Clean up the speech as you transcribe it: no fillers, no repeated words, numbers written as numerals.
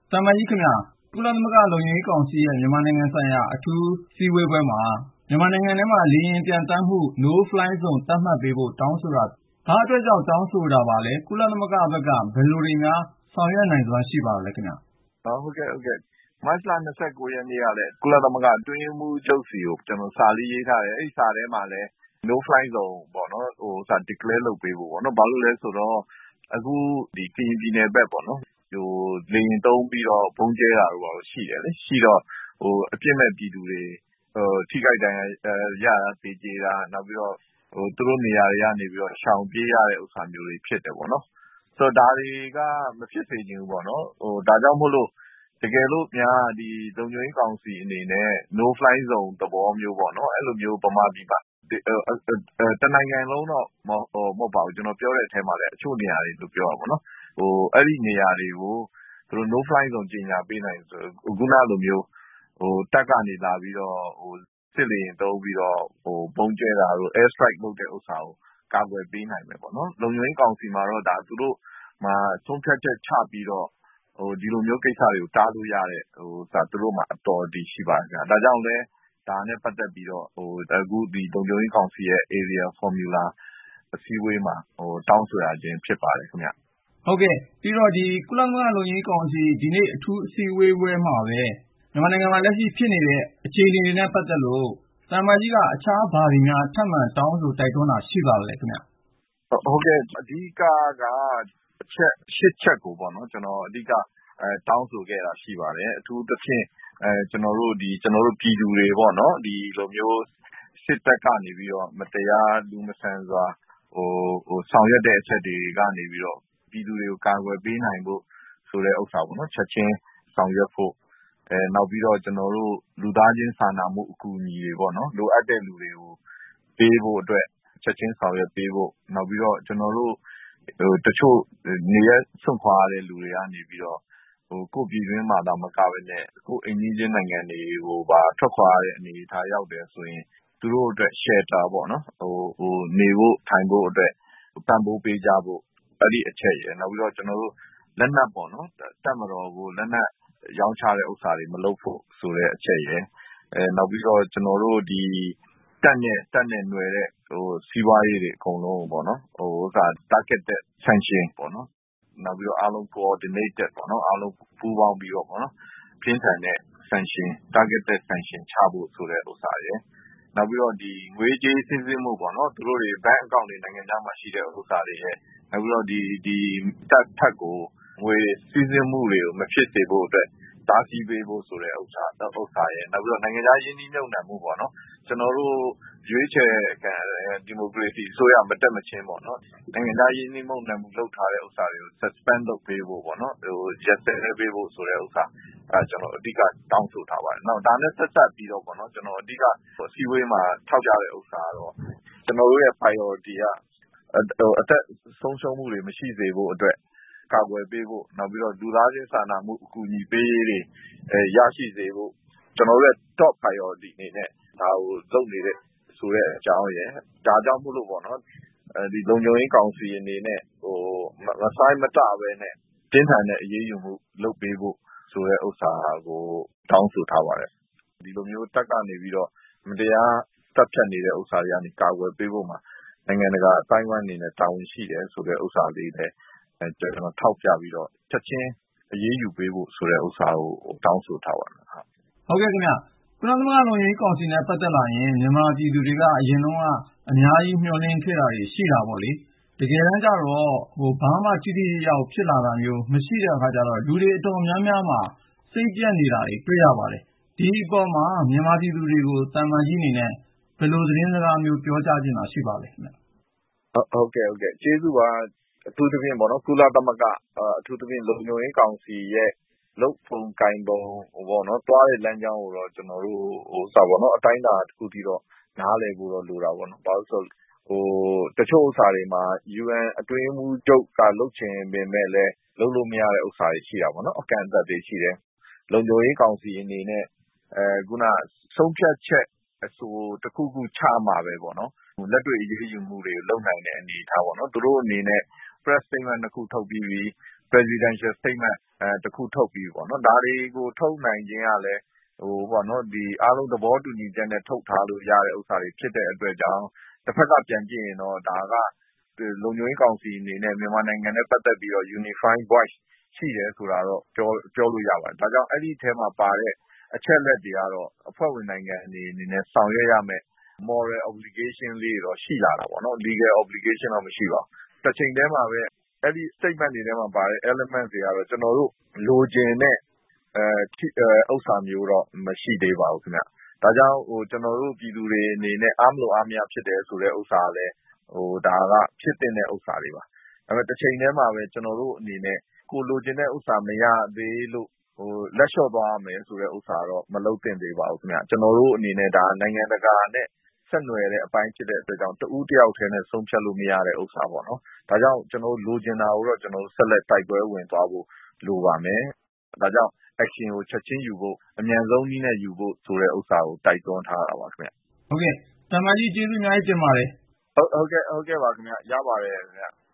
တမန်ကြီးခင်ဗျာကုလသမဂ္ဂလုံခြုံရေးကောင်စီရဲ့မြန်မာနိုင်ငံဆိုင်ရာအထူးစည်းဝေးပွဲမှာမြန်မာနိုင်ငံထဲမှာလေယာဉ်ပြန်တမ်းမှု No Fly Zone သတ်မှတ်ပေးဖို့တောင်းဆိုတာဘာအတွက်ကြောင့်တောင်းဆိုတာပါလဲကုလသမဂ္ဂဘက်ကဘယ်လိုတွေများဆောင်ရွက်နိုင်စွမ်းရှိပါလဲခင်ဗျာဟုတ်ကဲ့မတ်လ29ရက်နေ့ကလည်းကုလသမဂ္ဂအတွင်းရေးမှူးချုပ်စီကိုကျွန်တော်စာလေးရေးထားတယ်အဲ့ဒီစာထဲမှာလည်း No Fly Zone ပေါ့နော်declare လုပ်ပေးဖို့ပေါ့နော်ဘာလို့လဲဆိုတော့အခုဒီကရင်ပြည်နယ်ဘက်ပေါ့နော်လေယာဉ်သုံးပြီးတော့ဘုံကျဲတာတော့ရှိတယ်လေရှိတော့အပြစ်မဲ့ပြည်သူတွေထိခိုက်ဒဏ်ရာရတာသေကြေတာနောက်ပြီးတော့သူတို့နေရာတွေကနေပြီးတော့ရှောင်ပြေးရတဲ့ဥစ္စာမျိုးတွေဖြစ်တယ်ပေါ့နော်ဆိုတော့ဒါတွေကမဖြစ်စေချင်ဘူးပေါ့နော်ဒါကြောင့်မို့လို့တကယ်လို့များဒီလုံခြုံရေးကောင်စီအနေနဲ့ No Fly Zone သဘောမျိုးပေါ့နော်အဲ့လိုမျိုးဗမာပြည်မှာတနိုင်ငံလုံးတော့မဟုတ်ပါဘူးကျွန်တော်ပြောတဲ့အထဲမှာလည်းအချို့နေရာတွေလို့ပြောတာပေါ့နော်အဲ့ဒီနေရာတွေကိုသူတို့ No Fly Zone ကြေညာပေးနိုင်ဆိုခုနလိုမျိုးတပ်ကနေလာပြီးတော့စစ်လေယာဉ်သုံးပြီးတော့ဘုံကျဲတာတို့ Air Strike လုပ်တဲ့ဥစ္စာကိုကာကွယ်ပေးနိုင်မယ်ပေါ့နော်လုံခြုံရေးကောင်စီမှာတော့ဒါသူတို့မှာဆုံးဖြတ်ချက်ချပြီးတော့ဒီလိုမျိုးကိစ္စတွေကိုတားလို့ရတဲ့သူတို့မှာ authority ရှိပါတယ်ခင်ဗျာဒါကြောင့်လဲဒါနဲ့ပတ်သက်ပြီးတော့အခုဒီလုံခြုံရေးကောင်စီရဲ့ area formula အစည်းအဝေးမှာတောင်းဆိုရခြင်းဖြစ်ပါတယ်ခင်ဗျဟုတ်ကဲ့ပြီးတော့ဒီကုလသမဂ္ဂလုံခြုံရေးကောင်စီဒီနေ့အထူးအစည်းအဝေးပွဲမှာပဲမြန်မာနိုင်ငံမှာလက်ရှိဖြစ်နေတဲ့အခြေအနေတွေနဲ့ပတ်သက်လို့တမန်ကြီးကအခြားဘာတွေများထပ်မံတောင်းဆိုတိုက်တွန်းတာရှိပါလဲခင်ဗျဟုတ်ကဲ့အဓိကကအချက်8ချက်ကိုပေါ့နော်ကျွန်တော်အဓိကတောင်းဆိုခဲ့တာရှိပါတယ်အထူးသဖြင့်ကျွန်တော်တို့ပြည်သူတွေပေါ့နော်ဒီလိုမျိုးစစ်တပ်ကနေပြီးတော့မတရားလူမဆန်စွာဆောင်ရွက်တဲ့အချက်တွေကနေပြီးတော့ပြည်သူတွေကိုကာကွယ်ပေးနိုင်ဖို့ဆိုတဲ့ဥစ္စာပေါ့နော်ချက်ချင်းဆောင်ရွက်ဖို့နောက်ပြီးတော့ကျွန်တော်တို့လူသားချင်းစာနာမှုအကူအညီတွေပေါ့နော်လိုအပ်တဲ့လူတွေကိုပေးဖို့အတွက်ချက်ချင်းဆောင်ရွက်ပေးဖို့နောက်ပြီးတော့ကျွန်တော်တို့တချို့နေရဆွန့်ခွာရတဲ့လူတွေကနေပြီးတော့ကိုယ့်ပြည်တွင်းမှာတော့မကဘဲနဲ့ကိုယ့်အိမ်ကြီးချင်းနိုင်ငံတွေကိုပါထွက်ခွာရတဲ့အနေအထားရောက်တယ်ဆိုရင်သူတို့အတွက် shelter ပေါ့နော်နေဖို့ထိုင်ဖို့အတွက်ပံ့ပိုးပေးကြဖို့အဲ့ဒီအချက်ရယ်နောက်ပြီးတော့ကျွန်တော်တို့လက်နက်ပေါ့နော်တပ်မတော်ကိုလက်နက်ရောင်းချတဲ့ဥစ္စာတွေမလုပ်ဖို့ဆိုတဲ့အချက်ရယ်နောက်ပြီးတော့ကျွန်တော်တို့ဒီတက်နဲ့နွယ်တဲ့စီးပွားရေးတွေအကုန်လုံးပေါ့နော်targeted sanction ပေါ့နော်နောက်ပြီးတော့အားလုံး coordinated ပေါ့နော်အားလုံးပူးပေါင်းပြီးတော့ပေါ့နော်ပြင်းထန်တဲ့ sanction targeted sanction ချဖို့ဆိုတဲ့ဥစ္စာရယ်နောက်ပြီးတော့ဒီငွေကြေးစည်းစိမ်မှုပေါ့နော်သူတို့တွေ bank account တွေနိုင်ငံခြားမှာရှိတဲ့ဥစ္စာတွေရယ်နောက်ပြီးတော့ဒီတပ်ထက်ကိုငွေစည်းစိမ်မှုတွေကိုမဖြစ်စေဖို့အတွက်တားဆီးပေးဖို့ဆိုတဲ့ဥစ္စာရယ်နောက်ပြီးတော့နိုင်ငံခြားရင်းနှီးမြှုပ်နှံမှုပေါ့နော်ကျွန်တော်တို့ရွေးချယ်ဒီမိုကရေစီအစိုးရမတက်မချင်းပေါ့နော်နိုင်ငံခြားရင်းနှီးမြှုပ်နှံမှုလုပ်ထားတဲ့ဥစ္စာတွေကို suspend လုပ်ပေးဖို့ပေါ့နော်ရပ်စဲပေးဖို့ဆိုတဲ့ဥစ္စာကျွန်တော်အဓိကတောင်းဆိုထားပါတယ်နောက်ဒါနဲ့ဆက်စပ်ပြီးတော့ပေါ့နော်ကျွန်တော်အဓိကအစည်းအဝေးမှာထောက်ပြတဲ့ဥစ္စာကတော့ကျွန်တော်တို့ရဲ့ priority ကအသက်ဆုံးရှုံးမှုတွေမရှိစေဖို့အတွက်ကာကွယ်ပေးဖို့နောက်ပြီးတော့လူသားချင်းစာနာမှုအကူအညီပေးရေးတွေရရှိစေဖို့ကျွန်တော်တို့ရဲ့ top priority အနေနဲ့ဒါကိုလုပ်နေတဲ့ဆိုတဲ့အကြောင်းရယ်ဒါကြောင့်မို့လို့ပေါ့နော်ဒီလုံခြုံရေးကောင်စီအနေနဲ့မဆိုင်မတပဲနဲ့တင်းထန်တဲ့အရေးယူမှုလုပ်ပေးဖို့ဆိုတဲ့ဥစ္စာကိုတောင်းဆိုထားပါတယ်ဒီလိုမျိုးတက်ကနေပြီးတော့မတရားတပ်ဖြတ်နေတဲ့ဥစ္စာတွေကနေကာကွယ်ပေးဖို့မှာနိုင်ငံတကာအတိုင်းအဝိုင်းအနေနဲ့တာဝန်ရှိတယ်ဆိုတဲ့ဥစ္စာလေးတွေကျွန်တော်ထောက်ပြပြီးတော့ချက်ချင်းအရေးယူပေးဖို့ဆိုတဲ့ဥစ္စာကိုတောင်းဆိုထားပါတယ်ဟုတ်ကဲ့ခင်ဗျကုလသမဂ္ဂလုံခြုံရေးကောင်စီနဲ့ပတ်သက်လာရင်မြန်မာပြည်သူတွေကအရင်တုန်းကအများကြီးမျှော်လင့်ခဲ့တာတွေရှိတာပေါ့လေတကယ်တမ်းကျတော့ဘာမှထိထိရောက်ဖြစ်လာတာမျိုးမရှိတဲ့အခါကျတော့လူတွေအတော်များများမှာစိတ်ပြတ်နေတာတွေတွေ့ရပါတယ်ဒီအပေါ်မှာမြန်မာပြည်သူတွေကိုတမန်ကြီးအနေနဲ့ဘယ်လိုသတင်းစကားမျိုးပြောကြားချင်တာရှိပါလဲခင်ဗျဟုတ်ကဲ့ကျေးဇူးပါအထူးသဖြင့်ပေါ့နော်ကုလသမဂ္ဂအထူးသဖြင့်လုံခြုံရေးကောင်စီရဲ့လုပ်ပုံကိုင်ပုံပေါ့နော်သွားတဲ့လမ်းကြောင်းကိုတော့ကျွန်တော်တို့ပေါ့နော်အတိုင်းအတာတစ်ခုထိတော့နားလည်ဖို့တော့လိုတာပေါ့နော်ဘာလို့ဆိုတချို့ဥစ္စာတွေမှာ UN အတွင်းမှုချုပ်ကလုပ်ချင်ပေမဲ့လည်းလုပ်လို့မရတဲ့ဥစ္စာတွေရှိတာပေါ့နော်အကန့်အသတ်တွေရှိတယ်လုံခြုံရေးကောင်စီအနေနဲ့ခုနဆုံးဖြတ်ချက်အဆိုတစ်ခုခုချမှာပဲပေါ့နော်လက်တွေ့အရေးယူမှုတွေလုပ်နိုင်တဲ့အနေအထားပေါ့နော်သူတို့အနေနဲ့ press statement တစ်ခုထုတ်ပြီးပြီ presidential statement တစ်ခုထုတ်ပြီးပေါ့နော်ဒါတွေကိုထုတ်နိုင်ခြင်းကလည်းပေါ့နော်ဒီအားလုံးသဘောတူညီချက်နဲ့ထုတ်ထားလို့ရတဲ့ဥစ္စာတွေဖြစ်တဲ့အတွက်ကြောင့်တစ်ဖက်ကပြန်ကြည့်ရင်တော့ဒါကလုံခြုံရေးကောင်စီအနေနဲ့မြန်မာနိုင်ငံနဲ့ပတ်သက်ပြီးတော့ Unified Voice ရှိတယ်ဆိုတာတော့ပြောလို့ရပါတယ်ဒါကြောင့်အဲ့ဒီထဲမှာပါတဲ့အချက်လက်တွေကတော့အဖွဲ့ဝင်နိုင်ငံအနေနဲ့ဆောင်ရွက်ရမယ့် moral obligation လေးတွေတော့ရှိလာတာပေါ့နော် legal obligation တော့မရှိပါဘူးတစ်ချိန်တည်းမှာပဲအဲ့ဒီ statement တွေထဲမှာပါတဲ့ element တွေကတော့ကျွန်တော်တို့လိုချင်တဲ့ဥစ္စာမျိုးတော့မရှိသေးပါဘူးခင်ဗျဒါကြောင့်ကျွန်တော်တို့ပြည်သူတွေအနေနဲ့အားမလို့အားမရဖြစ်တယ်ဆိုတဲ့ဥစ္စာကလည်းဒါကဖြစ်တဲ့ဥစ္စာတွေပါဒါပေမဲ့တစ်ချိန်တည်းမှာပဲကျွန်တော်တို့အနေနဲ့ကိုလိုချင်တဲ့ဥစ္စာမရသေးလို့လက်လျှော့သွားရမယ်ဆိုတဲ့ဥစ္စာတော့မလုပ်သင့်သေးပါဘူးခင်ဗျကျွန်တော်တို့အနေနဲ့ဒါနိုင်ငံတကာနဲ့ဆက်နွယ်တဲ့အပိုင်းဖြစ်တဲ့အတွက်ကြောင့်တဦးတယောက်တည်းနဲ့ဆုံးဖြတ်လို့မရတဲ့ဥစ္စာပေါ့နော်ဒါကြောင့်ကျွန်တော်တို့လိုချင်တာကိုတော့ကျွန်တော်တို့ဆက်လက်တိုက်ပွဲဝင်သွားဖို့လိုပါမယ်ဒါကြောင့် action ကိုချက်ချင်းယူဖို့အမြန်ဆုံးနည်းနဲ့ယူဖို့ဆိုတဲ့ဥစ္စာကိုတိုက်တွန်းထားတာပါခင်ဗျဟုတ်ကဲ့တမန်ကြီးကျေးဇူးအများကြီးတင်ပါတယ်ဟုတ်ကဲ့ပါခင်ဗျရပါတယ်ခင်ဗျ